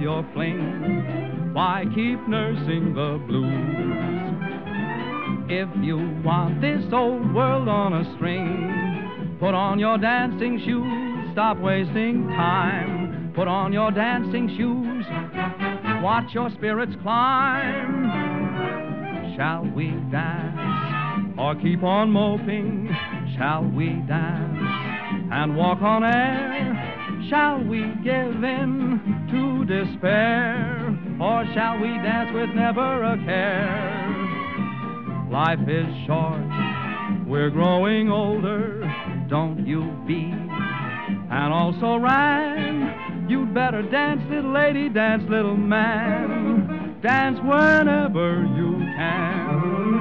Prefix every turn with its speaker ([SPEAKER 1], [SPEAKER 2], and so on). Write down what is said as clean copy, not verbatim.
[SPEAKER 1] your fling? Why keep nursing the blues? If you want this old world on a string, put on your dancing shoes, stop wasting time. Put on your dancing shoes, watch your spirits climb. Shall we dance or keep on moping? Shall we dance and walk on air? Shall we give in to despair? Or shall we dance with never a care? Life is short, we're growing older. Don't you be and also rhyme. You'd better dance, little lady, dance, little man. Dance whenever you can.